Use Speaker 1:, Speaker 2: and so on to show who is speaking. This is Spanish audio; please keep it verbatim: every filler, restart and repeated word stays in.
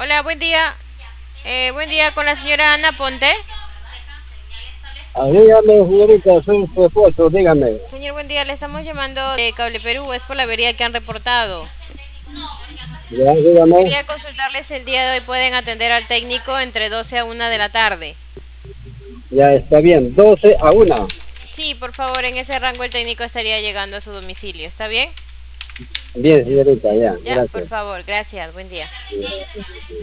Speaker 1: Hola, buen día. Eh, buen día con la señora Ana Ponte.
Speaker 2: Ah, dígame, señorita, soy su esposo, dígame.
Speaker 1: Señor, buen día. Le estamos llamando de Cable Perú. Es por la avería que han reportado.
Speaker 2: Ya, dígame.
Speaker 1: Quería consultarles el día de hoy. Pueden atender al técnico entre doce a una de la tarde.
Speaker 2: Ya está bien, doce a una.
Speaker 1: Sí, por favor, en ese rango el técnico estaría llegando a su domicilio. ¿Está bien?
Speaker 2: Bien, señorita, ya,
Speaker 1: Ya, por
Speaker 2: gracias.
Speaker 1: favor. Gracias. Buen día.